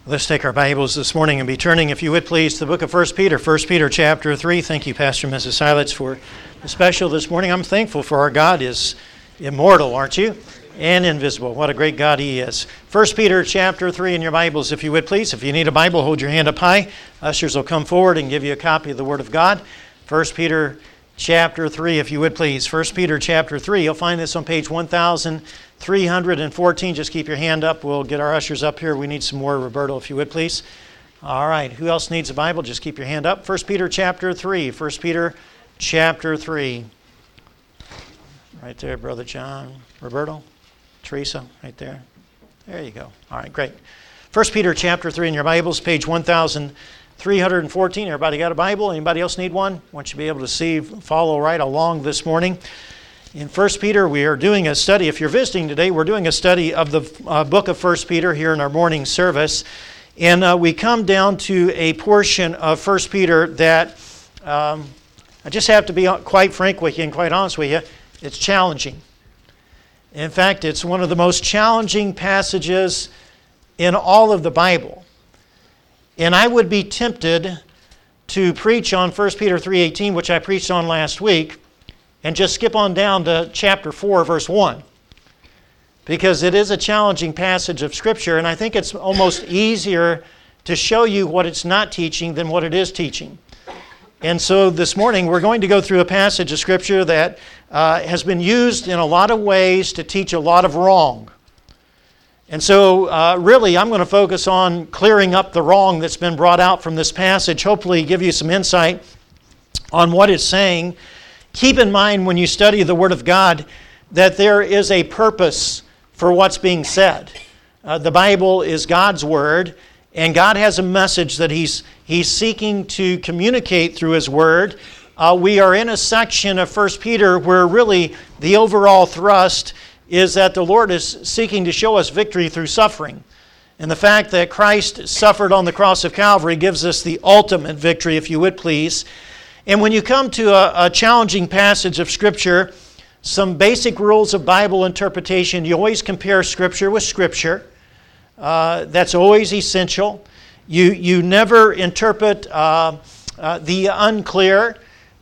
Let's take our Bibles this morning and be turning, if you would please, to the book of 1 Peter. 1 Peter chapter 3. Thank you, Pastor and Mrs. Silets, for the special this morning. I'm thankful for our God is immortal, aren't you? And invisible. What a great God He is. 1 Peter chapter 3 in your Bibles, if you would please. If you need a Bible, hold your hand up high. Ushers will come forward and give you a copy of the Word of God. 1 Peter chapter 3, if you would please. 1 Peter chapter 3. You'll find this on page 1314. Just keep your hand up. We'll get our ushers up here. We need some more. Roberto, if you would please. All right. Who else needs a Bible? Just keep your hand up. 1 Peter chapter 3. 1 Peter chapter 3. Right there, Brother John. Roberto. Teresa, right there. There you go. All right, great. 1 Peter chapter 3 in your Bibles, page 1314. Everybody got a Bible? Anybody else need one? I want you to be able to follow right along this morning. In 1 Peter, we are doing a study. If you're visiting today, we're doing a study of the book of 1 Peter here in our morning service. And we come down to a portion of 1 Peter that I just have to be quite frank with you and quite honest with you. It's challenging. In fact, it's one of the most challenging passages in all of the Bible. And I would be tempted to preach on 1 Peter 3:18, which I preached on last week, and just skip on down to chapter 4, verse 1. Because it is a challenging passage of Scripture, and I think it's almost easier to show you what it's not teaching than what it is teaching. And so this morning we're going to go through a passage of Scripture that has been used in a lot of ways to teach a lot of wrong. And so really I'm going to focus on clearing up the wrong that's been brought out from this passage, hopefully give you some insight on what it's saying. Keep in mind when you study the Word of God that there is a purpose for what's being said. The Bible is God's Word, and God has a message that He's seeking to communicate through His Word. We are in a section of 1 Peter where really the overall thrust is that the Lord is seeking to show us victory through suffering. And the fact that Christ suffered on the cross of Calvary gives us the ultimate victory, if you would please. And when you come to a challenging passage of Scripture, some basic rules of Bible interpretation, you always compare Scripture with Scripture. That's always essential. You never interpret the unclear.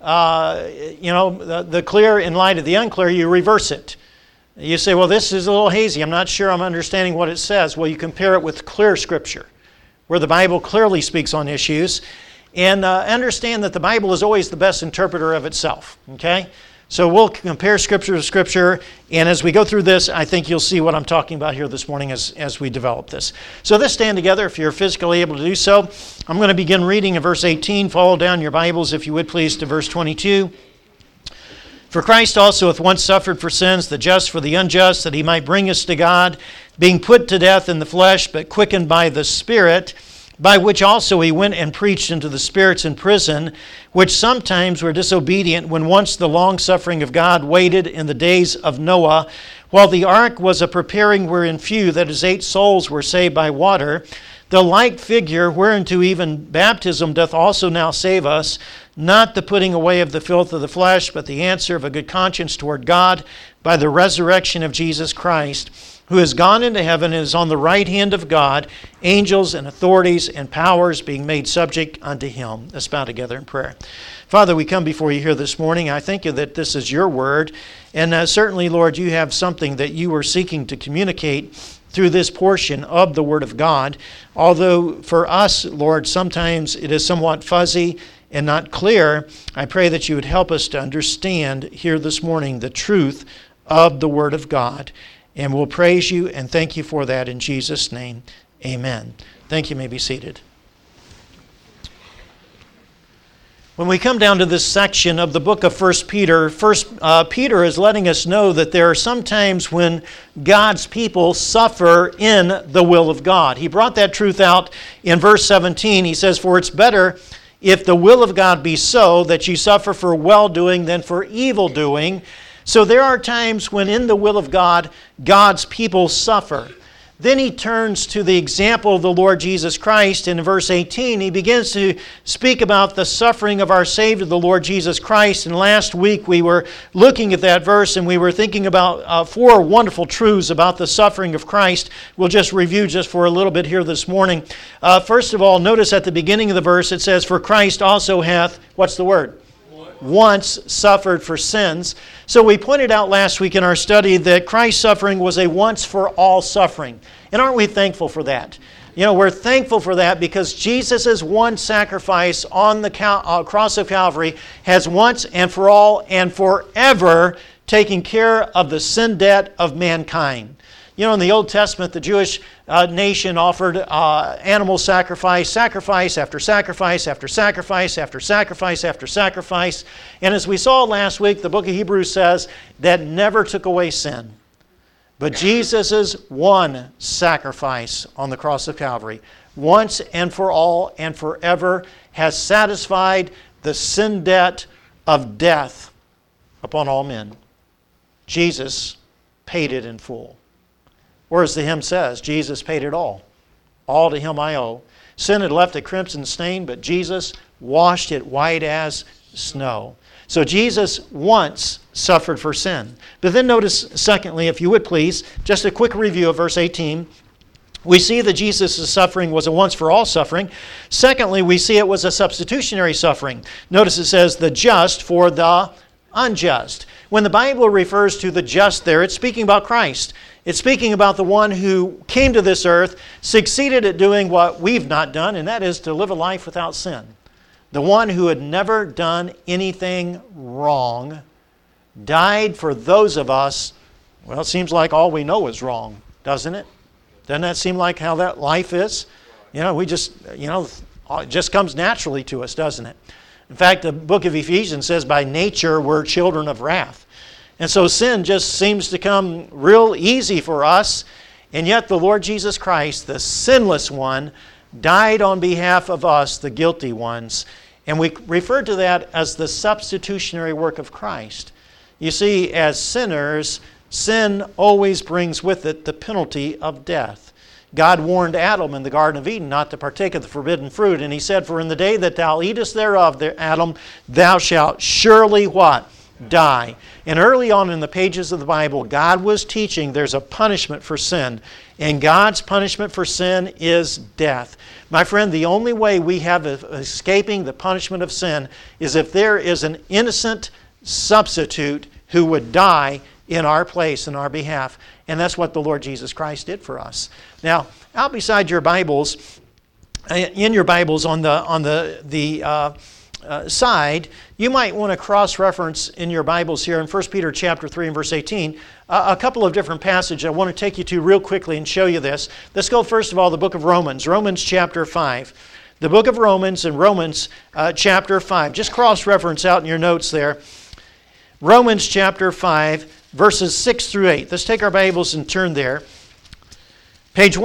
The clear in light of the unclear, you reverse it. You say, well, this is a little hazy. I'm not sure I'm understanding what it says. Well, you compare it with clear Scripture, where the Bible clearly speaks on issues. And understand that the Bible is always the best interpreter of itself. Okay? So we'll compare Scripture to Scripture, and as we go through this, I think you'll see what I'm talking about here this morning as we develop this. So let's stand together if you're physically able to do so. I'm going to begin reading in verse 18. Follow down your Bibles, if you would please, to verse 22. For Christ also hath once suffered for sins, the just for the unjust, that He might bring us to God, being put to death in the flesh, but quickened by the Spirit, by which also He went and preached unto the spirits in prison, which sometimes were disobedient, when once the long-suffering of God waited in the days of Noah, while the ark was a preparing wherein few, that is 8 souls, were saved by water. The like figure whereunto even baptism doth also now save us, not the putting away of the filth of the flesh, but the answer of a good conscience toward God, by the resurrection of Jesus Christ, who has gone into heaven and is on the right hand of God, angels and authorities and powers being made subject unto Him. Let's bow together in prayer. Father, we come before You here this morning. I thank You that this is Your word, and certainly, Lord, You have something that You are seeking to communicate through this portion of the Word of God. Although for us, Lord, sometimes it is somewhat fuzzy and not clear, I pray that You would help us to understand here this morning the truth of the Word of God. And we'll praise You and thank You for that in Jesus' name. Amen. Thank you. You may be seated. When we come down to this section of the book of 1 Peter, Peter is letting us know that there are some times when God's people suffer in the will of God. He brought that truth out in verse 17. He says, for it's better if the will of God be so, that you suffer for well-doing than for evil-doing. So there are times when in the will of God, God's people suffer. Then he turns to the example of the Lord Jesus Christ. In verse 18, he begins to speak about the suffering of our Savior, the Lord Jesus Christ. And last week we were looking at that verse and we were thinking about 4 wonderful truths about the suffering of Christ. We'll just review just for a little bit here this morning. First of all, notice at the beginning of the verse it says, "For Christ also hath," what's the word? Once suffered for sins. So we pointed out last week in our study that Christ's suffering was a once-for-all suffering. And aren't we thankful for that? You know, we're thankful for that because Jesus' one sacrifice on the cross of Calvary has once and for all and forever taken care of the sin debt of mankind. You know, in the Old Testament, the Jewish nation offered animal sacrifice after sacrifice after sacrifice after sacrifice after sacrifice. And as we saw last week, the book of Hebrews says that never took away sin. But Jesus' one sacrifice on the cross of Calvary, once and for all and forever, has satisfied the sin debt of death upon all men. Jesus paid it in full. Or as the hymn says, Jesus paid it all. All to Him I owe. Sin had left a crimson stain, but Jesus washed it white as snow. So Jesus once suffered for sin. But then notice, secondly, if you would please, just a quick review of verse 18. We see that Jesus' suffering was a once-for-all suffering. Secondly, we see it was a substitutionary suffering. Notice it says, the just for the unjust. When the Bible refers to the just there, it's speaking about Christ. It's speaking about the one who came to this earth, succeeded at doing what we've not done, and that is to live a life without sin. The one who had never done anything wrong died for those of us. Well, it seems like all we know is wrong, doesn't it? Doesn't that seem like how that life is? You know, it just comes naturally to us, doesn't it? In fact, the book of Ephesians says, by nature we're children of wrath. And so sin just seems to come real easy for us. And yet the Lord Jesus Christ, the sinless one, died on behalf of us, the guilty ones. And we refer to that as the substitutionary work of Christ. You see, as sinners, sin always brings with it the penalty of death. God warned Adam in the Garden of Eden not to partake of the forbidden fruit. And He said, for in the day that thou eatest thereof, Adam, thou shalt surely what? Die. And early on in the pages of the Bible, God was teaching there's a punishment for sin. And God's punishment for sin is death. My friend, the only way we have of escaping the punishment of sin is if there is an innocent substitute who would die in our place, in our behalf. And that's what the Lord Jesus Christ did for us. Now, out beside your Bibles, in your Bibles on the side, you might want to cross-reference in your Bibles here in 1 Peter chapter 3 and verse 18 a couple of different passages I want to take you to real quickly and show you this. Let's go first of all the book of Romans, Romans chapter 5. The book of Romans and Romans chapter 5. Just cross-reference out in your notes there. Romans chapter 5, verses 6 through 8. Let's take our Bibles and turn there. Page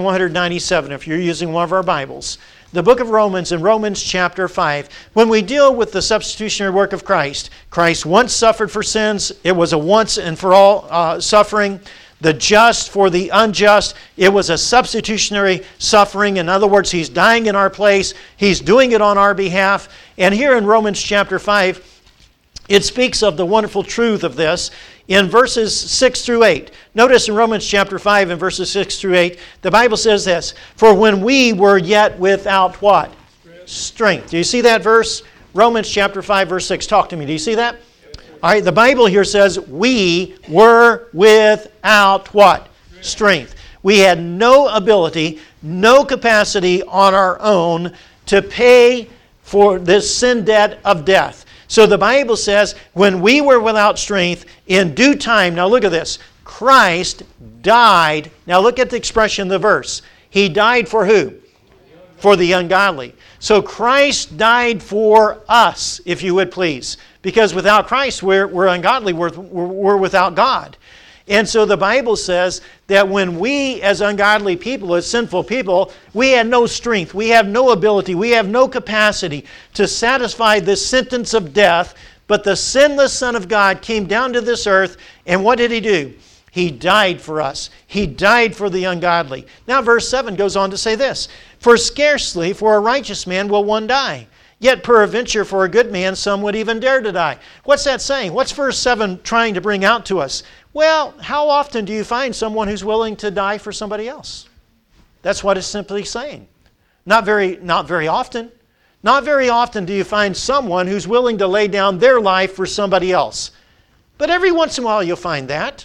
1197 if you're using one of our Bibles. The book of Romans and Romans chapter 5. When we deal with the substitutionary work of Christ, Christ once suffered for sins. It was a once and for all suffering. The just for the unjust. It was a substitutionary suffering. In other words, He's dying in our place. He's doing it on our behalf. And here in Romans chapter 5, it speaks of the wonderful truth of this in verses 6 through 8. Notice in Romans chapter 5 and verses 6 through 8, the Bible says this, for when we were yet without what? Strength. Do you see that verse? Romans chapter 5 verse 6. Talk to me. Do you see that? All right, the Bible here says we were without what? Strength. We had no ability, no capacity on our own to pay for this sin debt of death. So the Bible says, when we were without strength, in due time, now look at this, Christ died. Now look at the expression of the verse. He died for who? For the ungodly. So Christ died for us, if you would please. Because without Christ, we're ungodly, we're without God. And so the Bible says that when we, as ungodly people, as sinful people, we had no strength, we have no ability, we have no capacity to satisfy this sentence of death, but the sinless Son of God came down to this earth, and what did He do? He died for us. He died for the ungodly. Now verse 7 goes on to say this, for scarcely for a righteous man will one die. Yet peradventure for a good man some would even dare to die. What's that saying? What's verse 7 trying to bring out to us? Well, how often do you find someone who's willing to die for somebody else? That's what it's simply saying. Not very often. Not very often do you find someone who's willing to lay down their life for somebody else. But every once in a while you'll find that.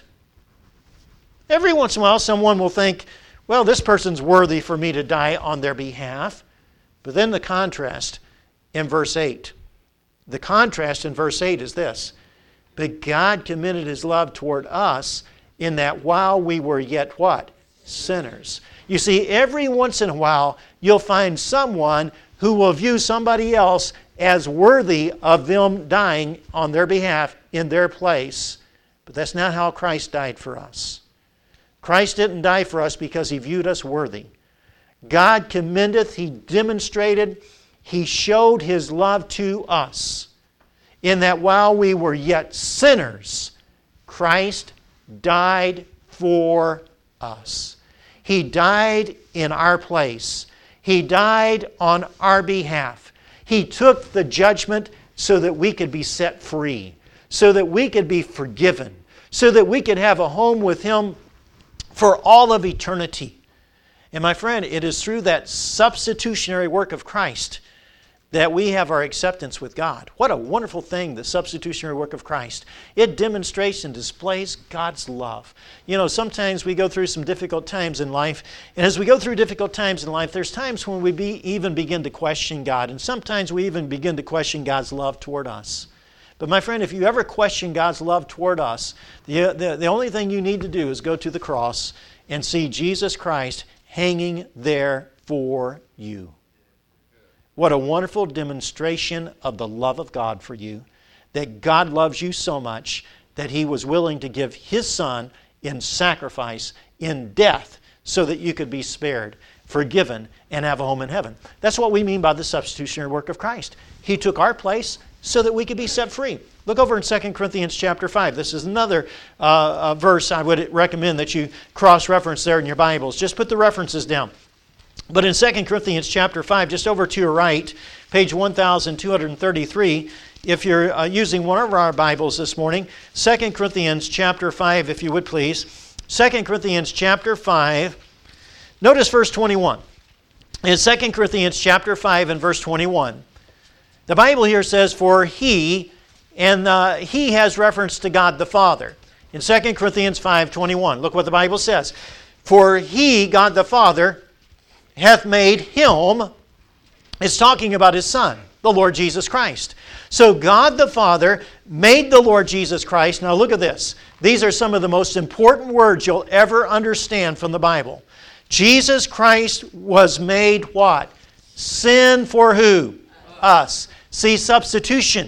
Every once in a while someone will think, well, this person's worthy for me to die on their behalf. But then the contrast in verse 8. The contrast in verse 8 is this. But God commended His love toward us in that while we were yet what? Sinners. You see, every once in a while you'll find someone who will view somebody else as worthy of them dying on their behalf in their place. But that's not how Christ died for us. Christ didn't die for us because He viewed us worthy. God commendeth, He demonstrated, He showed His love to us in that while we were yet sinners, Christ died for us. He died in our place. He died on our behalf. He took the judgment so that we could be set free, so that we could be forgiven, so that we could have a home with Him for all of eternity. And my friend, it is through that substitutionary work of Christ that we have our acceptance with God. What a wonderful thing, the substitutionary work of Christ. It demonstrates and displays God's love. You know, sometimes we go through some difficult times in life, and as we go through difficult times in life, there's times when we even begin to question God, and sometimes we even begin to question God's love toward us. But my friend, if you ever question God's love toward us, the only thing you need to do is go to the cross and see Jesus Christ hanging there for you. What a wonderful demonstration of the love of God for you, that God loves you so much that He was willing to give His Son in sacrifice, in death, so that you could be spared, forgiven, and have a home in heaven. That's what we mean by the substitutionary work of Christ. He took our place so that we could be set free. Look over in 2 Corinthians chapter 5. This is another verse I would recommend that you cross-reference there in your Bibles. Just put the references down. But in 2 Corinthians chapter 5, just over to your right, page 1233, if you're using one of our Bibles this morning, 2 Corinthians chapter 5, if you would please. 2 Corinthians chapter 5, notice verse 21. In 2 Corinthians chapter 5 and verse 21, the Bible here says, for He, and He has reference to God the Father. In 2 Corinthians 5:21, look what the Bible says. For He, God the Father, hath made Him, it's talking about His Son, the Lord Jesus Christ. So God the Father made the Lord Jesus Christ. Now look at this. These are some of the most important words you'll ever understand from the Bible. Jesus Christ was made what? Sin for who? Us. See, substitution.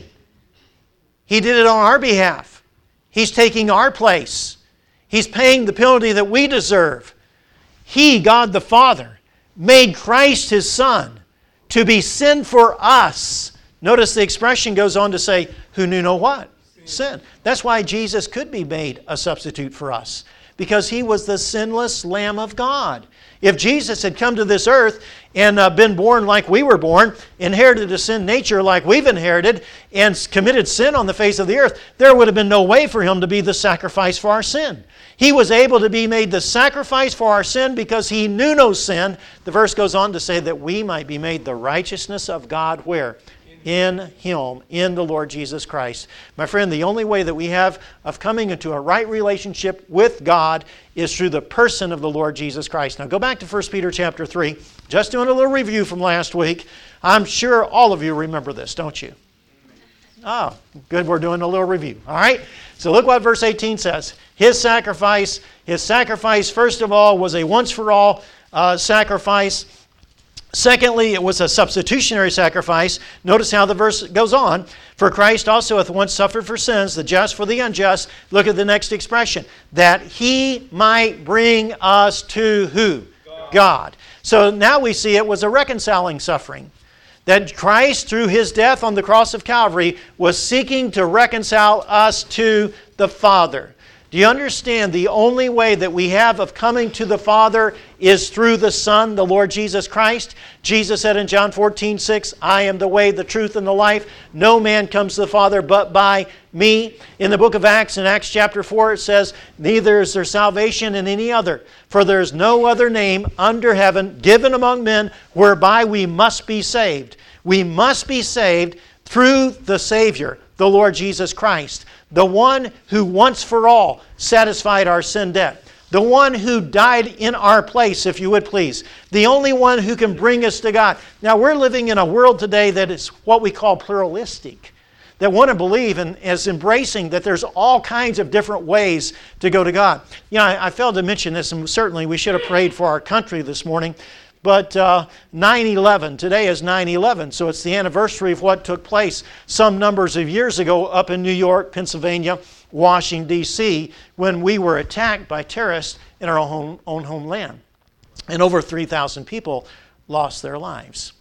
He did it on our behalf. He's taking our place. He's paying the penalty that we deserve. He, God the Father, made Christ His Son to be sin for us. Notice the expression goes on to say, who knew no what? Sin. That's why Jesus could be made a substitute for us, because He was the sinless Lamb of God. If Jesus had come to this earth and been born like we were born, inherited a sin nature like we've inherited, and committed sin on the face of the earth, there would have been no way for Him to be the sacrifice for our sin. He was able to be made the sacrifice for our sin because He knew no sin. The verse goes on to say that we might be made the righteousness of God where? In Him, in the Lord Jesus Christ. My friend, the only way that we have of coming into a right relationship with God is through the person of the Lord Jesus Christ. Now go back to 1 Peter chapter 3. Just doing a little review from last week. I'm sure all of you remember this, don't you? Oh, good, we're doing a little review. All right? So look what verse 18 says. His sacrifice, first of all, was a once-for-all sacrifice. Secondly, it was a substitutionary sacrifice. Notice how the verse goes on. For Christ also hath once suffered for sins, the just for the unjust. Look at the next expression. That He might bring us to who? God. So now we see it was a reconciling suffering. That Christ, through His death on the cross of Calvary, was seeking to reconcile us to the Father. Do you understand the only way that we have of coming to the Father is through the Son, the Lord Jesus Christ? Jesus said in John 14:6, I am the way, the truth, and the life. No man comes to the Father but by me. In the book of Acts, in Acts chapter 4, it says, neither is there salvation in any other, for there is no other name under heaven given among men whereby we must be saved. We must be saved through the Savior, the Lord Jesus Christ, the one who once for all satisfied our sin debt, the one who died in our place, if you would please, the only one who can bring us to God. Now, we're living in a world today that is what we call pluralistic, that want to believe and is embracing that there's all kinds of different ways to go to God. You know, I failed to mention this, and certainly we should have prayed for our country this morning. But 9/11, today is 9/11, so it's the anniversary of what took place some numbers of years ago up in New York, Pennsylvania, Washington, D.C., when we were attacked by terrorists in our own homeland. And over 3,000 people lost their lives.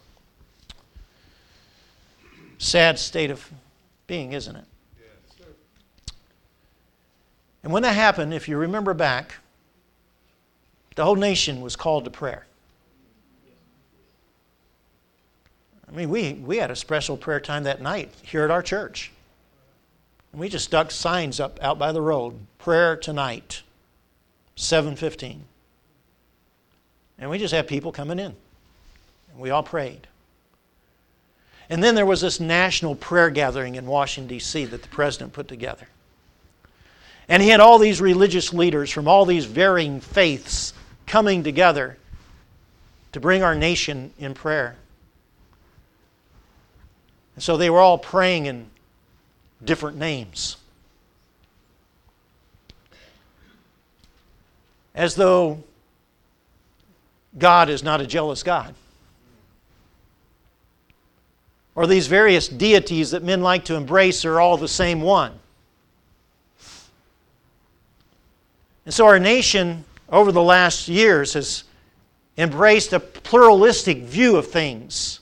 Sad state of being, isn't it? Yes, sir. And when that happened, if you remember back, the whole nation was called to prayer. I mean, we had a special prayer time that night here at our church. And we just stuck signs up out by the road. Prayer tonight, 7:15. And we just had people coming in. And we all prayed. And then there was this national prayer gathering in Washington, D.C. that the president put together. And he had all these religious leaders from all these varying faiths coming together to bring our nation in prayer. And so they were all praying in different names. As though God is not a jealous God. Or these various deities that men like to embrace are all the same one. And so our nation, over the last years, has embraced a pluralistic view of things.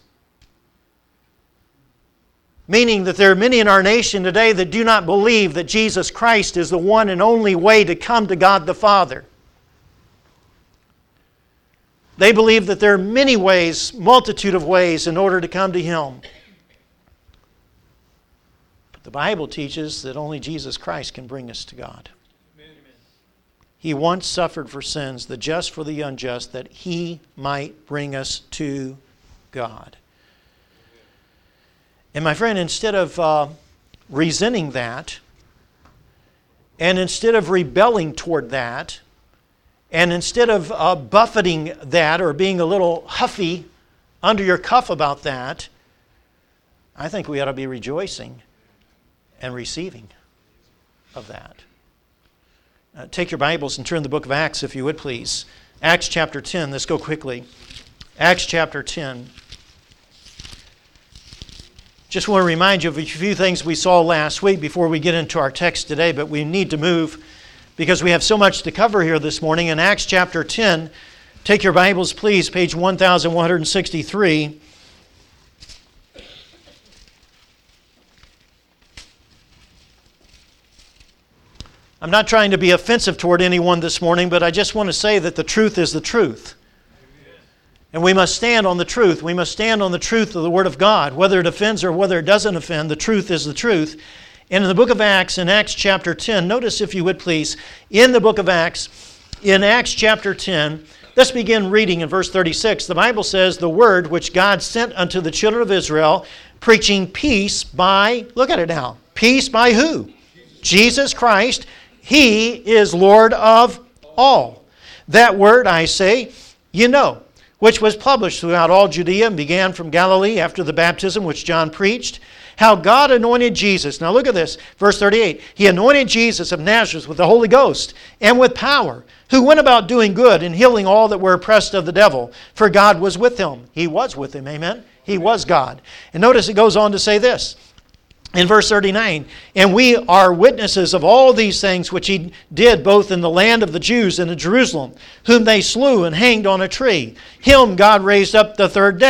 Meaning that there are many in our nation today that do not believe that Jesus Christ is the one and only way to come to God the Father. They believe that there are many ways, multitude of ways, in order to come to Him. But the Bible teaches that only Jesus Christ can bring us to God. Amen. He once suffered for sins, the just for the unjust, that He might bring us to God. And my friend, instead of resenting that, and instead of rebelling toward that, and instead of buffeting that or being a little huffy under your cuff about that, I think we ought to be rejoicing and receiving of that. Take your Bibles and turn to the book of Acts, if you would please. Acts chapter 10. Let's go quickly. Acts chapter 10. Just want to remind you of a few things we saw last week before we get into our text today, but we need to move because we have so much to cover here this morning. In Acts chapter 10, take your Bibles, please, page 1163. I'm not trying to be offensive toward anyone this morning, but I just want to say that the truth is the truth. And we must stand on the truth. We must stand on the truth of the Word of God. Whether it offends or whether it doesn't offend, the truth is the truth. And in the book of Acts, in Acts chapter 10, notice if you would please, in the book of Acts, in Acts chapter 10, let's begin reading in verse 36. The Bible says, the word which God sent unto the children of Israel, preaching peace by, look at it now, peace by who? Jesus Christ. He is Lord of all. That word, I say, you know, which was published throughout all Judea and began from Galilee after the baptism which John preached, how God anointed Jesus. Now look at this, verse 38. He anointed Jesus of Nazareth with the Holy Ghost and with power, who went about doing good and healing all that were oppressed of the devil, for God was with him. He was with him, amen? He was God. And notice it goes on to say this. In verse 39, and we are witnesses of all these things which He did both in the land of the Jews and in Jerusalem, whom they slew and hanged on a tree. Him God raised up the third day,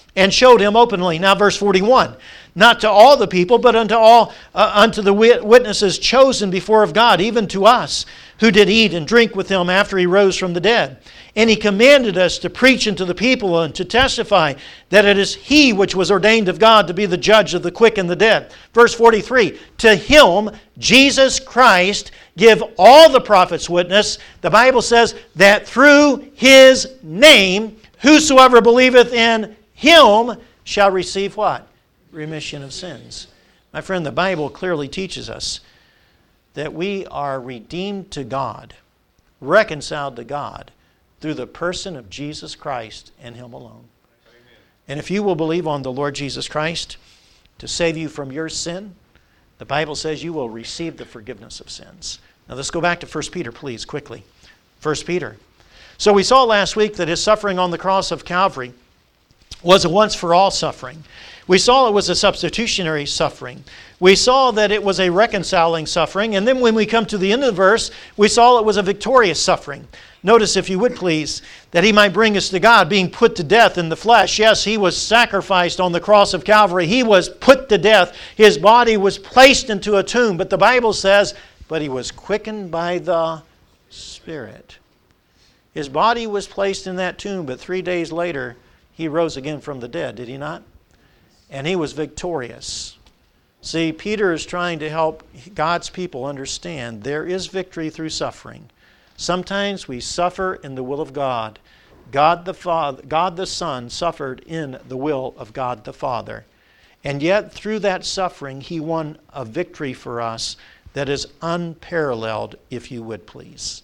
and showed him openly. Now verse 41. Not to all the people, but unto the witnesses chosen before of God, even to us, who did eat and drink with him after he rose from the dead. And he commanded us to preach unto the people and to testify that it is he which was ordained of God to be the judge of the quick and the dead. Verse 43, to him, Jesus Christ, give all the prophets witness. The Bible says that through his name, whosoever believeth in him shall receive what? Remission of sins. My friend, the Bible clearly teaches us that we are redeemed to God, reconciled to God, through the person of Jesus Christ and him alone. Amen. And if you will believe on the Lord Jesus Christ to save you from your sin, the Bible says you will receive the forgiveness of sins. Now let's go back to 1 Peter, please, quickly. 1 Peter. So we saw last week that his suffering on the cross of Calvary was a once-for-all suffering. We saw it was a substitutionary suffering. We saw that it was a reconciling suffering. And then when we come to the end of the verse, we saw it was a victorious suffering. Notice, if you would please, that he might bring us to God, being put to death in the flesh. Yes, he was sacrificed on the cross of Calvary. He was put to death. His body was placed into a tomb. But the Bible says, but he was quickened by the Spirit. His body was placed in that tomb, but 3 days later, he rose again from the dead, did he not? And he was victorious. See, Peter is trying to help God's people understand there is victory through suffering. Sometimes we suffer in the will of God. God the Father, God the Son suffered in the will of God the Father. And yet, through that suffering, he won a victory for us that is unparalleled, if you would please.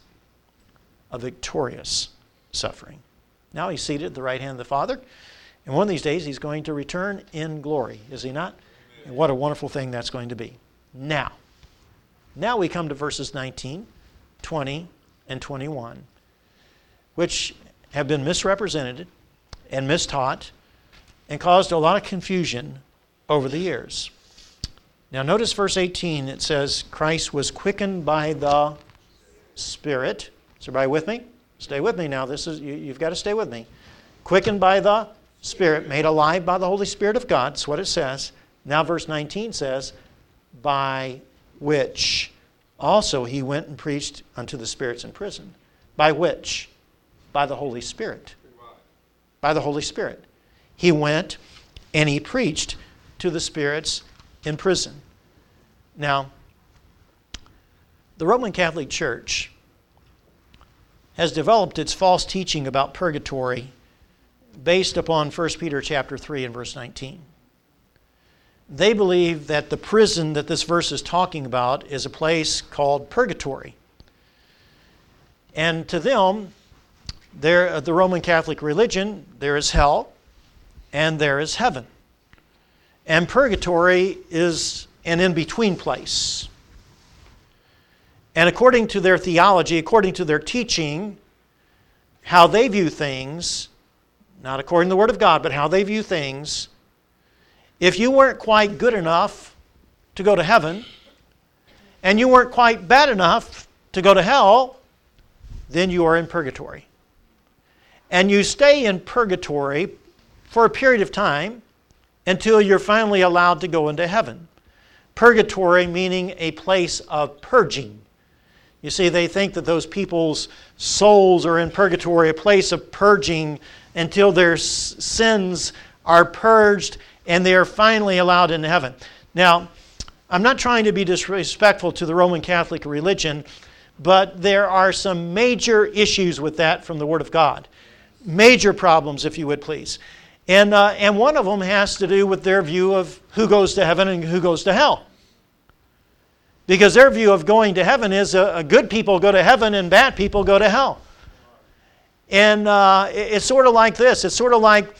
A victorious suffering. Now he's seated at the right hand of the Father. And one of these days he's going to return in glory, is he not? Amen. And what a wonderful thing that's going to be. Now we come to verses 19, 20, and 21, which have been misrepresented and mistaught and caused a lot of confusion over the years. Now notice verse 18, it says, Christ was quickened by the Spirit. Is everybody with me? Stay with me now. You've got to stay with me. Quickened by the Spirit, made alive by the Holy Spirit of God. That's what it says. Now verse 19 says, by which also he went and preached unto the spirits in prison. By which? By the Holy Spirit. By the Holy Spirit. He went and he preached to the spirits in prison. Now, the Roman Catholic Church has developed its false teaching about purgatory based upon 1 Peter chapter 3 and verse 19. They believe that the prison that this verse is talking about is a place called purgatory. And to them, the Roman Catholic religion, there is hell and there is heaven. And purgatory is an in-between place. And according to their theology, according to their teaching, how they view things, not according to the Word of God, but how they view things, if you weren't quite good enough to go to heaven, and you weren't quite bad enough to go to hell, then you are in purgatory. And you stay in purgatory for a period of time until you're finally allowed to go into heaven. Purgatory meaning a place of purging. You see, they think that those people's souls are in purgatory, a place of purging until their sins are purged and they are finally allowed into heaven. Now, I'm not trying to be disrespectful to the Roman Catholic religion, but there are some major issues with that from the Word of God. Major problems, if you would please. And one of them has to do with their view of who goes to heaven and who goes to hell. Because their view of going to heaven is good people go to heaven and bad people go to hell. And it's sort of like this. It's sort of like,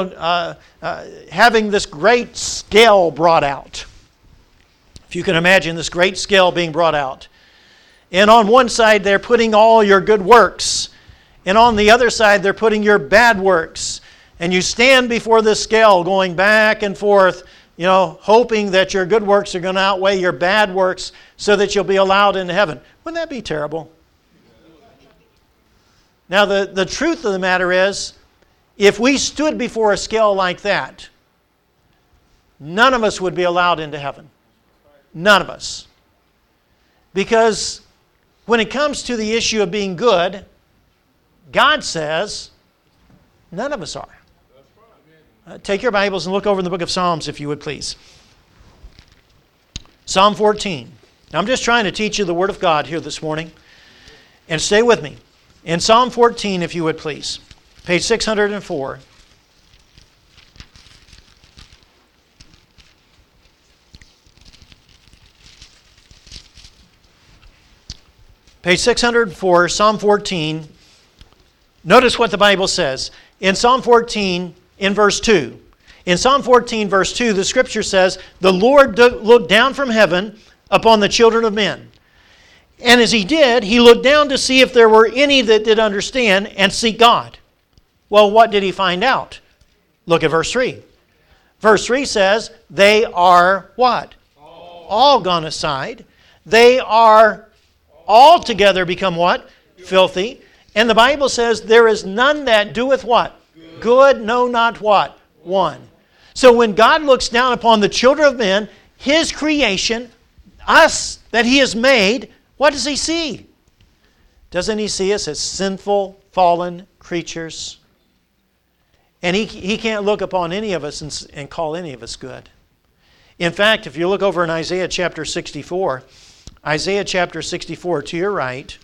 having this great scale brought out. If you can imagine this great scale being brought out. And on one side they're putting all your good works. And on the other side they're putting your bad works. And you stand before this scale going back and forth, hoping that your good works are going to outweigh your bad works so that you'll be allowed into heaven. Wouldn't that be terrible? Now, the truth of the matter is, If we stood before a scale like that, none of us would be allowed into heaven. None of us. Because when it comes to the issue of being good, God says none of us are. Take your Bibles and look over in the book of Psalms, if you would please. Psalm 14. Now, I'm just trying to teach you the Word of God here this morning. And stay with me. In Psalm 14, if you would please. Page 604. Page 604, Psalm 14. Notice what the Bible says. In Psalm 14, in verse 2. In Psalm 14, verse 2, the Scripture says, "The Lord looked down from heaven upon the children of men. And as He did, He looked down to see if there were any that did understand and seek God." Well, what did He find out? Look at verse 3. Verse 3 says, they are what? All gone aside. They are altogether become what? Filthy. And the Bible says, there is none that doeth what? Good, no, not what? One. So when God looks down upon the children of men, His creation, us that He has made, what does He see? Doesn't He see us as sinful, fallen creatures? And He can't look upon any of us and call any of us good. In fact, if you look over in Isaiah chapter 64, Isaiah chapter 64 to your right,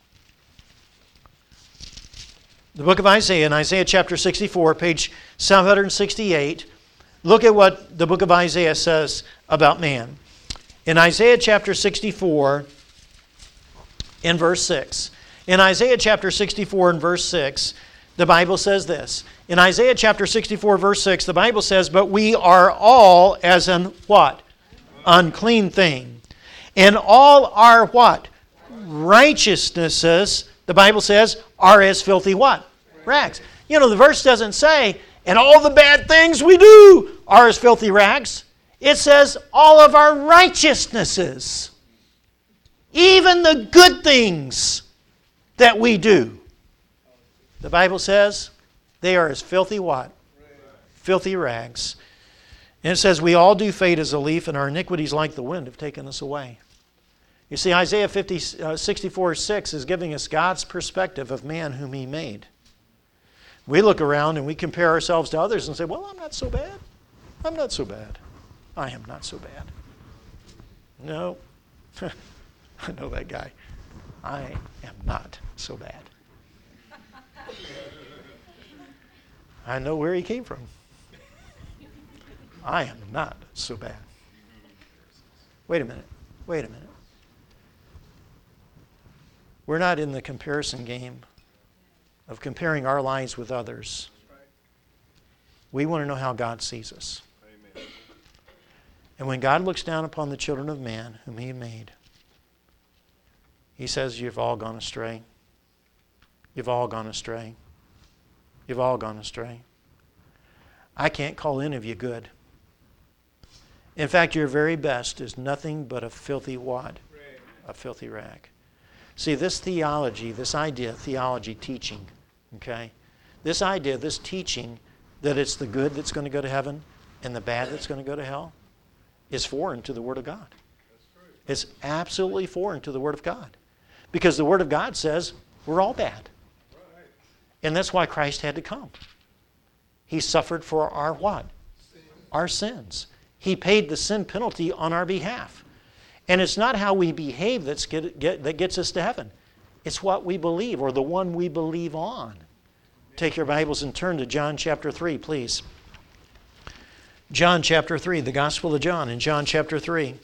the book of Isaiah, in Isaiah chapter 64, page 768, look at what the book of Isaiah says about man. In Isaiah chapter 64, in verse 6. In Isaiah chapter 64 and verse 6, the Bible says this. In Isaiah chapter 64, verse 6, the Bible says, "But we are all as an what? Unclean thing. And all our what? Righteousnesses," the Bible says, "are as filthy what? Rags." You know, the verse doesn't say, "and all the bad things we do are as filthy rags." It says, all of our righteousnesses, even the good things that we do, the Bible says, they are as filthy what? Filthy rags. And it says, "We all do fade as a leaf, and our iniquities like the wind have taken us away." You see, Isaiah 64:6 is giving us God's perspective of man whom He made. We look around and we compare ourselves to others and say, "Well, I'm not so bad. I'm not so bad. I am not so bad." No. I know that guy. I am not so bad. I know where he came from. I am not so bad. Wait a minute. We're not in the comparison game of comparing our lives with others. We want to know how God sees us. Amen. And when God looks down upon the children of man whom He made, He says, "You've all gone astray. You've all gone astray. You've all gone astray. I can't call any of you good. In fact, your very best is nothing but a filthy wad, a filthy rag." See, this theology, this idea, theology teaching, okay? This idea, this teaching that it's the good that's going to go to heaven and the bad that's going to go to hell is foreign to the Word of God. It's absolutely foreign to the Word of God. Because the Word of God says we're all bad. And that's why Christ had to come. He suffered for our what? Our sins. He paid the sin penalty on our behalf. And it's not how we behave that gets us to heaven. It's what we believe, or the one we believe on. Take your Bibles and turn to John chapter 3, please. John chapter 3, the Gospel of John, in John chapter 3.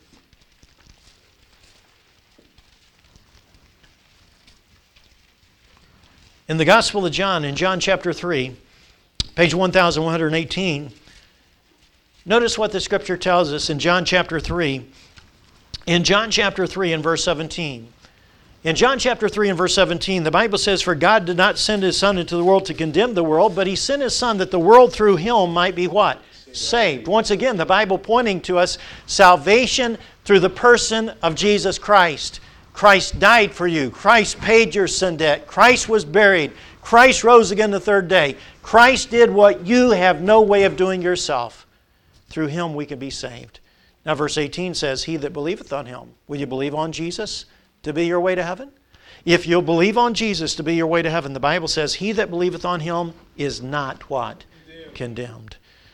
In the Gospel of John, in John chapter 3, page 1118, notice what the Scripture tells us in John chapter 3. In John chapter 3 and verse 17. In John chapter 3 and verse 17, the Bible says, "For God did not send His Son into the world to condemn the world, but He sent His Son that the world through Him might be what? Saved." Once again, the Bible pointing to us salvation through the person of Jesus Christ. Christ died for you. Christ paid your sin debt. Christ was buried. Christ rose again the third day. Christ did what you have no way of doing yourself. Through Him we can be saved. Now verse 18 says, he that believeth on Him. Will you believe on Jesus to be your way to heaven? If you'll believe on Jesus to be your way to heaven, the Bible says, he that believeth on Him is not what? Condemned.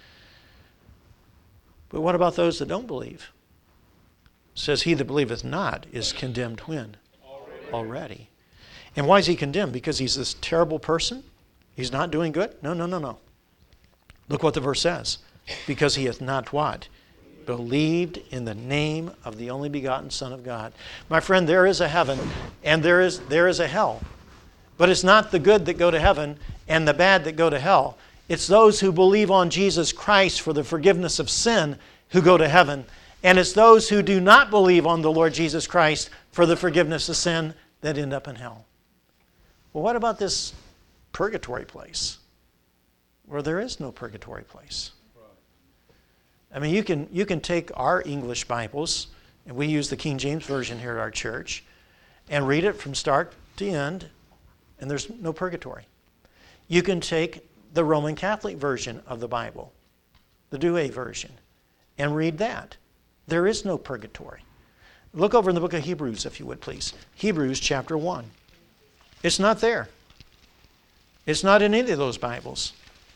But what about those that don't believe? It says, he that believeth not is condemned when? Already. And why is he condemned? Because he's this terrible person? He's not doing good? No. Look what the verse says. Because he hath not what? Believed in the name of the only begotten Son of God. My friend, there is a heaven and there is a hell. But it's not the good that go to heaven and the bad that go to hell. It's those who believe on Jesus Christ for the forgiveness of sin who go to heaven. And it's those who do not believe on the Lord Jesus Christ for the forgiveness of sin that end up in hell. Well, what about this purgatory place? Where there is no purgatory place. I mean, you can take our English Bibles, and we use the King James Version here at our church, and read it from start to end, and there's no purgatory. You can take the Roman Catholic version of the Bible, the Douay version, and read that. There is no purgatory. Look over in the book of Hebrews, if you would, please. Hebrews chapter 1. It's not there. It's not in any of those Bibles.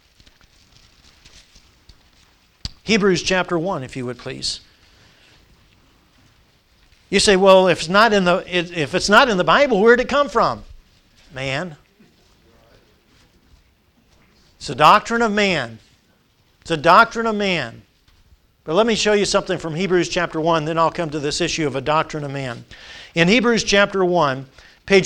Hebrews chapter 1, if you would, please. You say, well, if it's not in the Bible, where did it come from? Man. It's a doctrine of man. It's a doctrine of man. But let me show you something from Hebrews chapter 1, then I'll come to this issue of a doctrine of man. In Hebrews chapter 1, page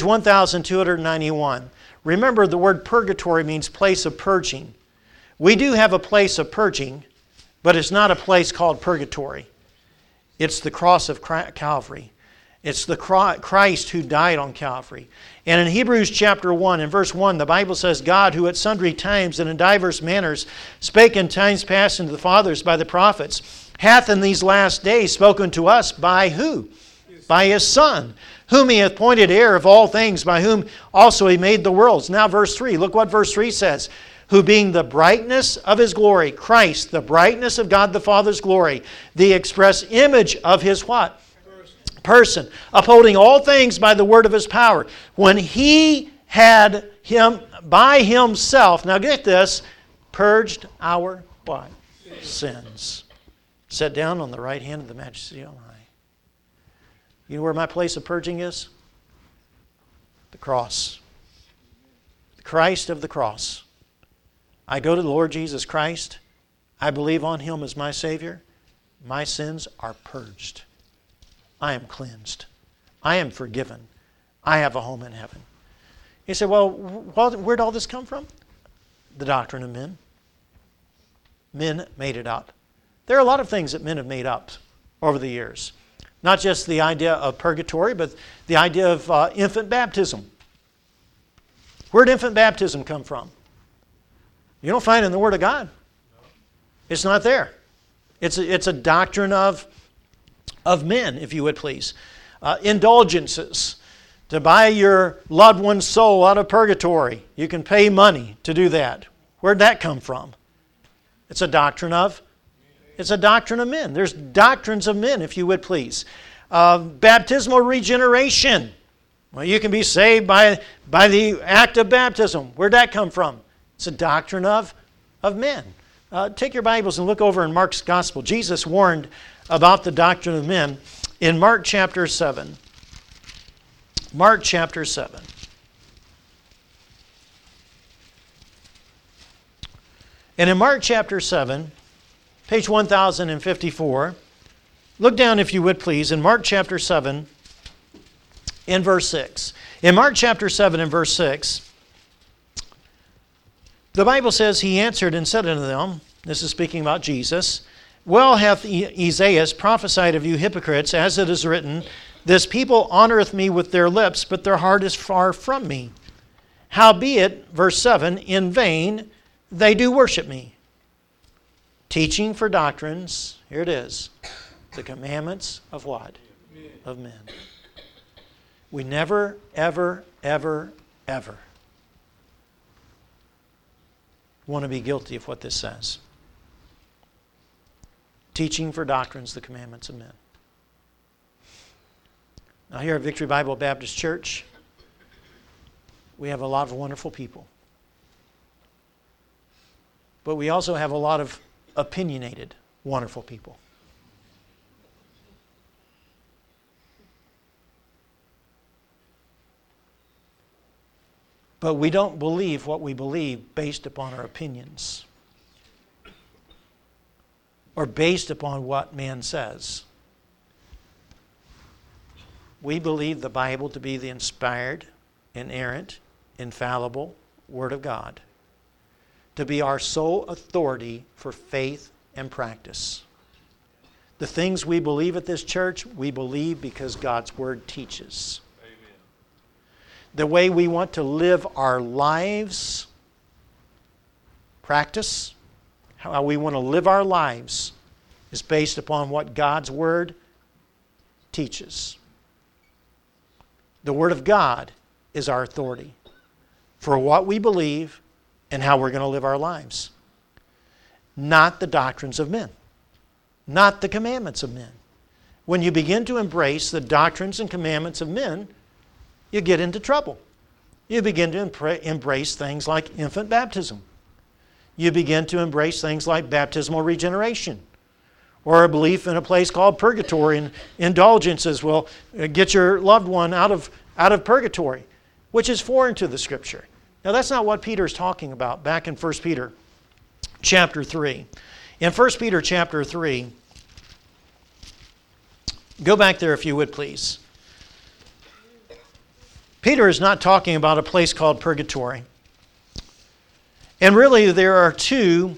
1291, remember the word purgatory means place of purging. We do have a place of purging, but it's not a place called purgatory. It's the cross of Calvary. It's the Christ who died on Calvary. And in Hebrews chapter 1, in verse 1, the Bible says, God, who at sundry times and in divers manners spake in times past unto the fathers by the prophets, hath in these last days spoken to us by who? By His Son, whom He hath appointed heir of all things, by whom also He made the worlds. Now verse 3, look what verse 3 says. Who being the brightness of His glory, Christ, the brightness of God the Father's glory, the express image of His what? Person, upholding all things by the word of His power. When He had Him by Himself, now get this, purged our what? Sins. Set down on the right hand of the Majesty on high. You know where my place of purging is? The cross. The Christ of the cross. I go to the Lord Jesus Christ. I believe on Him as my Savior. My sins are purged. I am cleansed. I am forgiven. I have a home in heaven. You say, well, where'd all this come from? The doctrine of men. Men made it up. There are a lot of things that men have made up over the years. Not just the idea of purgatory, but the idea of infant baptism. Where'd infant baptism come from? You don't find it in the Word of God. It's not there. It's a doctrine of men, if you would please. Indulgences. To buy your loved one's soul out of purgatory. You can pay money to do that. Where'd that come from? It's a doctrine of men. There's doctrines of men, if you would please. Baptismal regeneration. Well, you can be saved by the act of baptism. Where'd that come from? It's a doctrine of men. Take your Bibles and look over in Mark's Gospel. Jesus warned about the doctrine of men in Mark chapter 7. Mark chapter 7. And in Mark chapter 7, page 1054, look down if you would please in Mark chapter 7 in verse 6. In Mark chapter 7 in verse 6, the Bible says, He answered and said unto them, this is speaking about Jesus, well hath Esaias prophesied of you hypocrites, as it is written, this people honoreth me with their lips, but their heart is far from me. Howbeit, verse 7, in vain they do worship me, teaching for doctrines, here it is, the commandments of what? Of men. We never, ever, ever, ever want to be guilty of what this says. Teaching for doctrines the commandments of men. Now here at Victory Bible Baptist Church, we have a lot of wonderful people. But we also have a lot of opinionated, wonderful people. But we don't believe what we believe based upon our opinions or based upon what man says. We believe the Bible to be the inspired, inerrant, infallible Word of God, to be our sole authority for faith and practice. The things we believe at this church, we believe because God's Word teaches. Amen. The way we want to live our lives, practice, how we want to live our lives is based upon what God's Word teaches. The Word of God is our authority for what we believe and how we're going to live our lives. Not the doctrines of men. Not the commandments of men. When you begin to embrace the doctrines and commandments of men, you get into trouble. You begin to embrace things like infant baptism. You begin to embrace things like baptismal regeneration, or a belief in a place called purgatory, and indulgences will get your loved one out of purgatory, which is foreign to the Scripture. Now that's not what Peter is talking about back in 1 Peter chapter 3. In 1 Peter chapter 3, go back there if you would please. Peter is not talking about a place called purgatory. And really there are two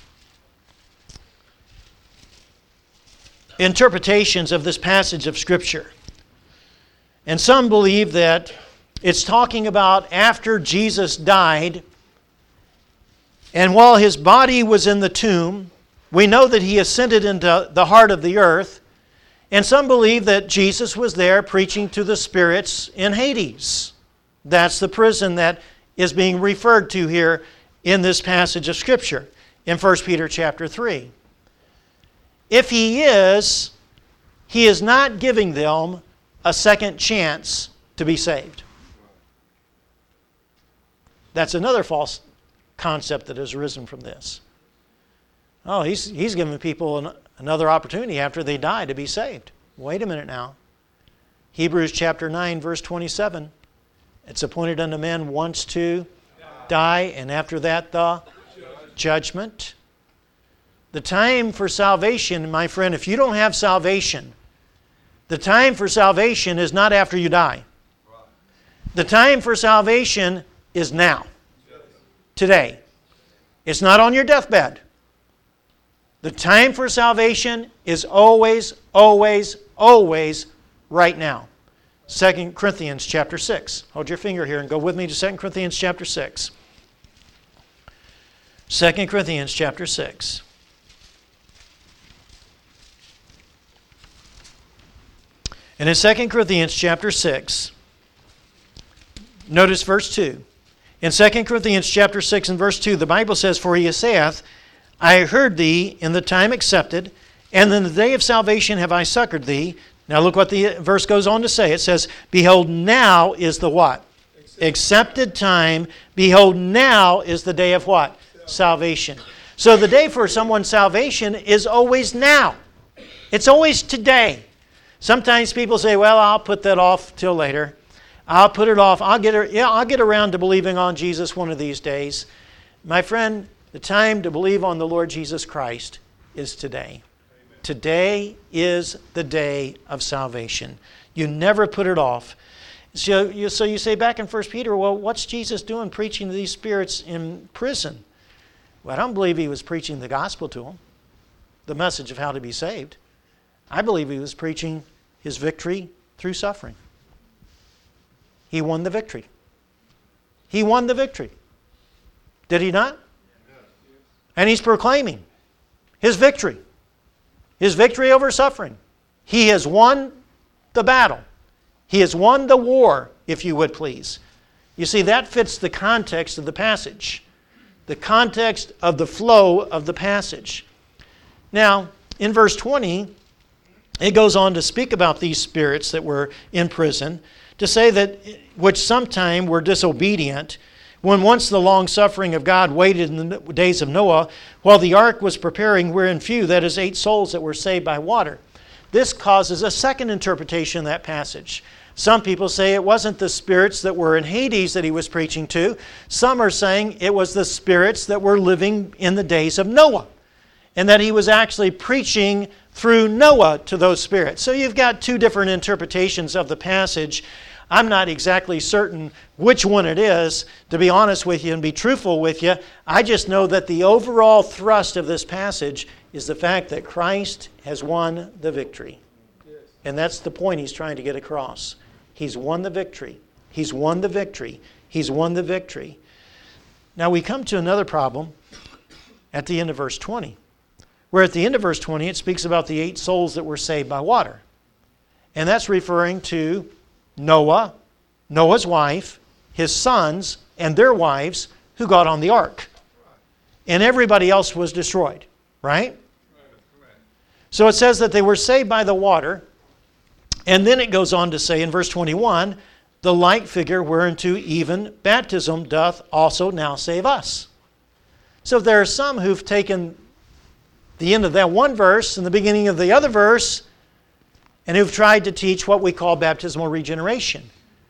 interpretations of this passage of Scripture. And some believe that it's talking about after Jesus died, and while his body was in the tomb, we know that he ascended into the heart of the earth, and some believe that Jesus was there preaching to the spirits in Hades. That's the prison that is being referred to here in this passage of Scripture in 1 Peter chapter 3. If he is not giving them a second chance to be saved. That's another false concept that has arisen from this. Oh, he's giving people another opportunity after they die to be saved. Wait a minute now. Hebrews chapter 9, verse 27. It's appointed unto men once to die, and after that the judgment. The time for salvation, my friend, if you don't have salvation, the time for salvation is not after you die. The time for salvation is now. Today. It's not on your deathbed. The time for salvation is always, always, always right now. 2 Corinthians chapter 6. Hold your finger here and go with me to 2 Corinthians chapter 6. 2 Corinthians chapter 6. And in 2 Corinthians chapter 6, notice verse 2. In 2 Corinthians chapter 6 and verse 2, the Bible says, "For he saith, I heard thee in the time accepted, and in the day of salvation have I succored thee." Now look what the verse goes on to say. It says, "Behold, now is the" what? Accepted time. Behold, now is the day of what? Salvation. So the day for someone's salvation is always now. It's always today. Sometimes people say, "Well, I'll put that off till later. I'll put it off. I'll get around to believing on Jesus one of these days." My friend, the time to believe on the Lord Jesus Christ is today. Amen. Today is the day of salvation. You never put it off. So you say back in 1 Peter, well, what's Jesus doing preaching to these spirits in prison? Well, I don't believe he was preaching the gospel to them, the message of how to be saved. I believe he was preaching his victory through suffering. He won the victory. He won the victory. Did he not? And he's proclaiming his victory over suffering. He has won the battle. He has won the war, if you would please. You see, that fits the context of the passage. the context of the flow of the passage. Now, in verse 20, it goes on to speak about these spirits that were in prison, to say that which sometime were disobedient, when once the long suffering of God waited in the days of Noah, while the ark was preparing, wherein few, that is 8 souls that were saved by water. This causes a second interpretation of that passage. Some people say it wasn't the spirits that were in Hades that he was preaching to. Some are saying it was the spirits that were living in the days of Noah, and that he was actually preaching through Noah to those spirits. So you've got 2 different interpretations of the passage. I'm not exactly certain which one it is, to be honest with you and be truthful with you. I just know that the overall thrust of this passage is the fact that Christ has won the victory. And that's the point he's trying to get across. He's won the victory. He's won the victory. He's won the victory. Now we come to another problem at the end of verse 20. Where at the end of verse 20 it speaks about the 8 souls that were saved by water. And that's referring to Noah, Noah's wife, his sons, and their wives who got on the ark. And everybody else was destroyed, right? So it says that they were saved by the water. And then it goes on to say in verse 21, the like figure whereunto even baptism doth also now save us. So there are some who've taken the end of that one verse and the beginning of the other verse, and who've tried to teach what we call baptismal regeneration.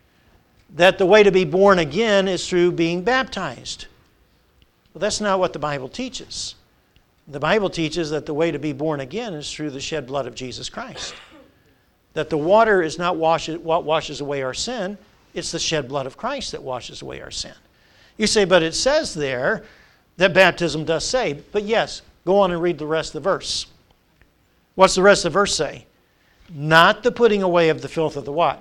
That the way to be born again is through being baptized. Well, that's not what the Bible teaches. The Bible teaches that the way to be born again is through the shed blood of Jesus Christ. That the water is not what washes away our sin, it's the shed blood of Christ that washes away our sin. You say, but it says there that baptism does save. But yes, go on and read the rest of the verse. What's the rest of the verse say? Not the putting away of the filth of the what?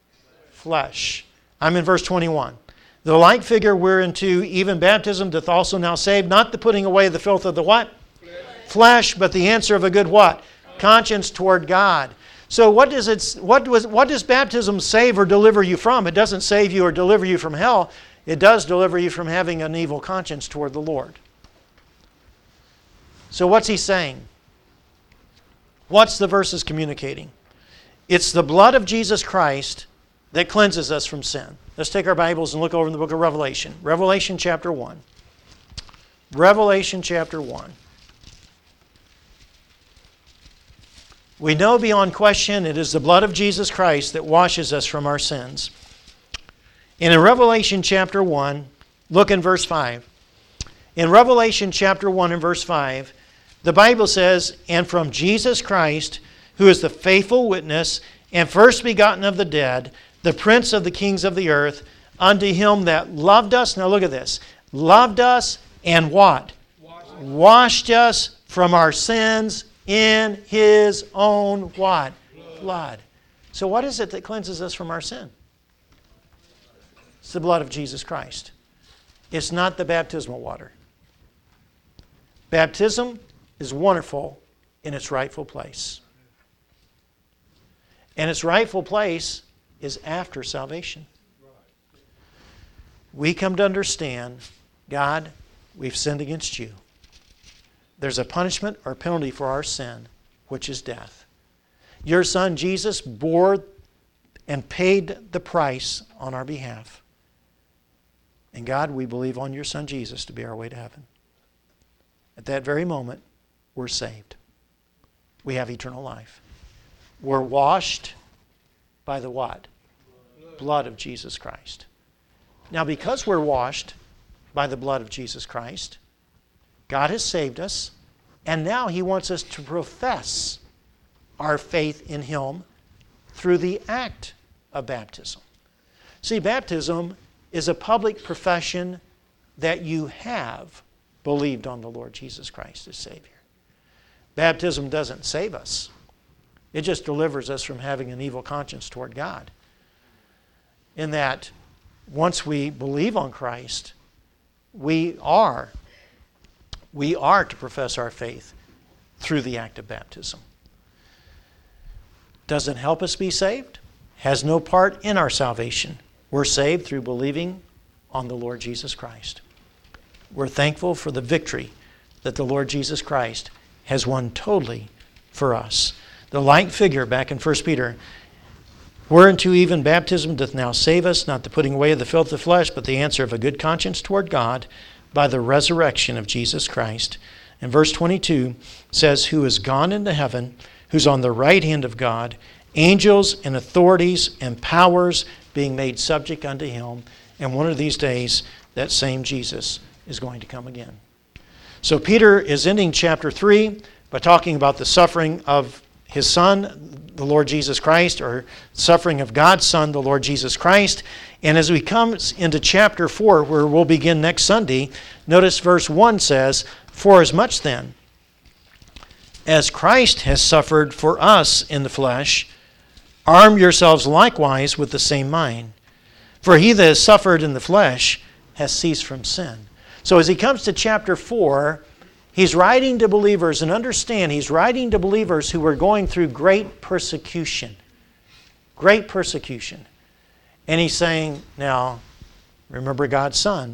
Flesh. I'm in verse 21. The like figure whereunto even baptism doth also now save, not the putting away of the filth of the what? Flesh, but the answer of a good what? Conscience toward God. So what does baptism save or deliver you from? It doesn't save you or deliver you from hell. It does deliver you from having an evil conscience toward the Lord. So what's he saying? What's the verses communicating? It's the blood of Jesus Christ that cleanses us from sin. Let's take our Bibles and look over in the book of Revelation. Revelation chapter 1. Revelation chapter 1. We know beyond question it is the blood of Jesus Christ that washes us from our sins. And in Revelation chapter 1, look in verse 5. In Revelation chapter 1 and verse 5, the Bible says, and from Jesus Christ, who is the faithful witness and first begotten of the dead, the prince of the kings of the earth, unto him that loved us. Now look at this. Loved us and what? Washed us from our sins in his own what? Blood. So what is it that cleanses us from our sin? It's the blood of Jesus Christ. It's not the baptismal water. Baptism is wonderful in its rightful place. And its rightful place is after salvation. We come to understand, God, we've sinned against you. There's a punishment or penalty for our sin, which is death. Your Son, Jesus, bore and paid the price on our behalf. And God, we believe on your Son, Jesus, to be our way to heaven. At that very moment, we're saved. We have eternal life. We're washed by the what? Blood of Jesus Christ. Now, because we're washed by the blood of Jesus Christ, God has saved us, and now he wants us to profess our faith in him through the act of baptism. See, baptism is a public profession that you have believed on the Lord Jesus Christ as Savior. Baptism doesn't save us. It just delivers us from having an evil conscience toward God. In that, once we believe on Christ, we are to profess our faith through the act of baptism. Doesn't help us be saved. Has no part in our salvation. We're saved through believing on the Lord Jesus Christ. we're thankful for the victory that the Lord Jesus Christ has won totally for us. The like figure back in 1 Peter, whereunto even baptism doth now save us, not the putting away of the filth of the flesh, but the answer of a good conscience toward God by the resurrection of Jesus Christ. And verse 22 says, who is gone into heaven, who's on the right hand of God, angels and authorities and powers being made subject unto him. And one of these days, that same Jesus is going to come again. So Peter is ending chapter 3 by talking about the suffering of his Son, the Lord Jesus Christ, or suffering of God's Son, the Lord Jesus Christ. And as we come into chapter 4, where we'll begin next Sunday, notice verse 1 says, for as much then as Christ has suffered for us in the flesh, arm yourselves likewise with the same mind. For he that has suffered in the flesh has ceased from sin. So as he comes to chapter 4, he's writing to believers, and understand, he's writing to believers who were going through great persecution. Great persecution. And he's saying, now, remember God's Son.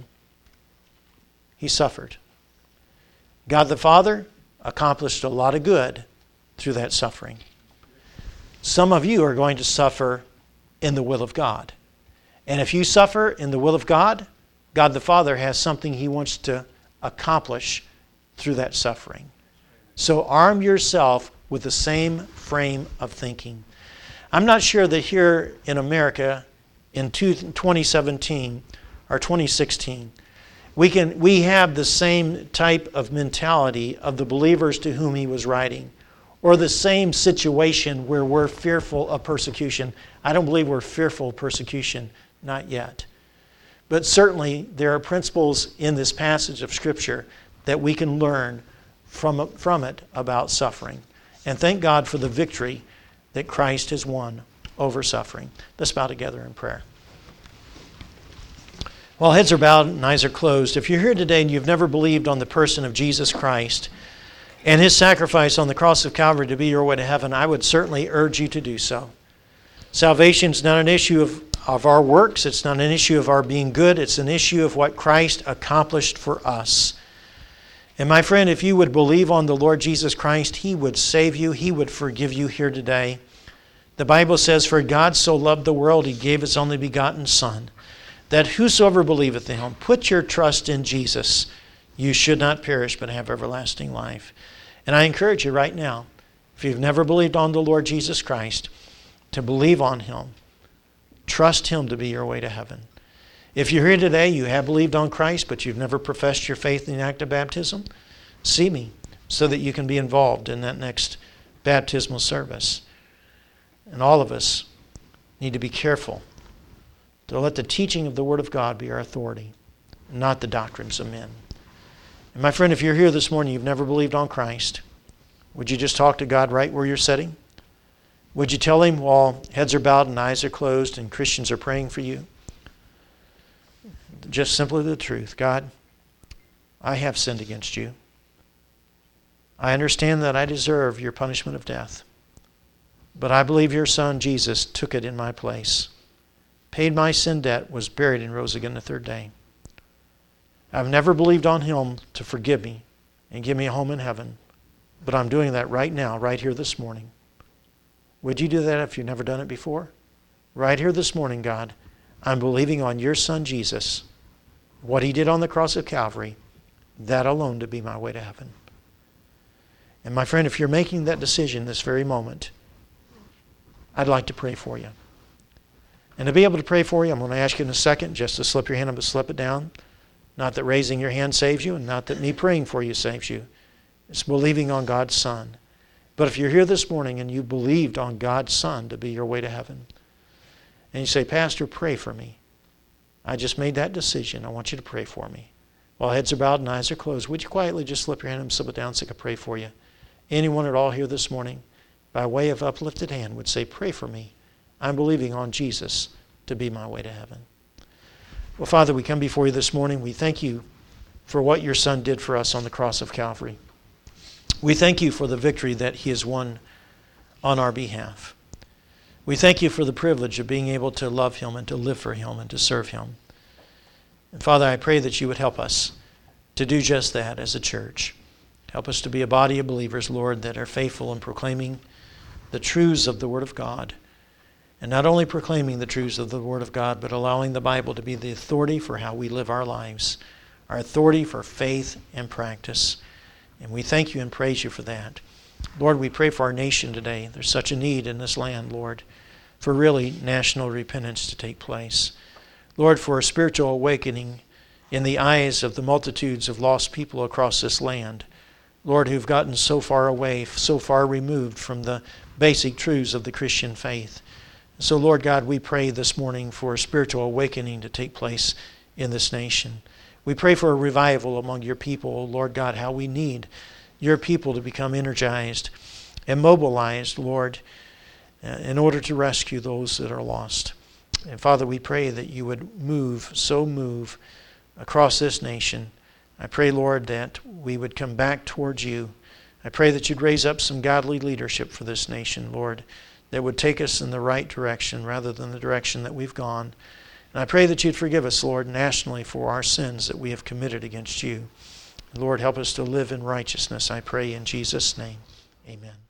He suffered. God the Father accomplished a lot of good through that suffering. Some of you are going to suffer in the will of God. And if you suffer in the will of God, God the Father has something He wants to accomplish through that suffering. So arm yourself with the same frame of thinking. I'm not sure that here in America in 2017 or 2016, we have the same type of mentality of the believers to whom he was writing, or the same situation where we're fearful of persecution. I don't believe we're fearful of persecution, not yet. But certainly there are principles in this passage of Scripture that we can learn from it about suffering. And thank God for the victory that Christ has won over suffering. Let's bow together in prayer. While heads are bowed and eyes are closed, if you're here today and you've never believed on the person of Jesus Christ and His sacrifice on the cross of Calvary to be your way to heaven, I would certainly urge you to do so. Salvation is not an issue of our works. It's not an issue of our being good. It's an issue of what Christ accomplished for us. And my friend, if you would believe on the Lord Jesus Christ, He would save you. He would forgive you here today. The Bible says, for God so loved the world, He gave His only begotten Son, that whosoever believeth in Him, put your trust in Jesus, you should not perish but have everlasting life. And I encourage you right now, if you've never believed on the Lord Jesus Christ, to believe on Him. Trust Him to be your way to heaven. If you're here today, you have believed on Christ, but you've never professed your faith in the act of baptism, see me so that you can be involved in that next baptismal service. And all of us need to be careful to let the teaching of the Word of God be our authority, not the doctrines of men. And my friend, if you're here this morning, you've never believed on Christ, would you just talk to God right where you're sitting? Would you tell Him while heads are bowed and eyes are closed and Christians are praying for you? Just simply the truth. God, I have sinned against you. I understand that I deserve your punishment of death. But I believe your Son, Jesus, took it in my place, paid my sin debt, was buried, and rose again the third day. I've never believed on Him to forgive me and give me a home in heaven, but I'm doing that right now, right here this morning. Would you do that if you've never done it before? Right here this morning, God, I'm believing on your Son, Jesus, what He did on the cross of Calvary, that alone to be my way to heaven. And my friend, if you're making that decision this very moment, I'd like to pray for you. And to be able to pray for you, I'm going to ask you in a second just to slip your hand up and slip it down. Not that raising your hand saves you, and not that me praying for you saves you. It's believing on God's Son. But if you're here this morning and you believed on God's Son to be your way to heaven, and you say, Pastor, pray for me. I just made that decision. I want you to pray for me. While heads are bowed and eyes are closed, would you quietly just slip your hand up and slip it down so I can pray for you? Anyone at all here this morning, by way of uplifted hand, would say, pray for me. I'm believing on Jesus to be my way to heaven. Well, Father, we come before you this morning. We thank you for what your Son did for us on the cross of Calvary. We thank you for the victory that He has won on our behalf. We thank you for the privilege of being able to love Him and to live for Him and to serve Him. And Father, I pray that you would help us to do just that as a church. Help us to be a body of believers, Lord, that are faithful in proclaiming the truths of the Word of God. And not only proclaiming the truths of the Word of God, but allowing the Bible to be the authority for how we live our lives, our authority for faith and practice. And we thank you and praise you for that. Lord, we pray for our nation today. There's such a need in this land, Lord, for really national repentance to take place. Lord, for a spiritual awakening in the eyes of the multitudes of lost people across this land, Lord, who've gotten so far away, so far removed from the basic truths of the Christian faith. So, Lord God, we pray this morning for a spiritual awakening to take place in this nation. We pray for a revival among your people, Lord God, how we need your people to become energized and mobilized, Lord, in order to rescue those that are lost. And Father, we pray that you would move across this nation. I pray, Lord, that we would come back towards you. I pray that you'd raise up some godly leadership for this nation, Lord, that would take us in the right direction rather than the direction that we've gone. And I pray that you'd forgive us, Lord, nationally for our sins that we have committed against you. Lord, help us to live in righteousness, I pray in Jesus' name. Amen.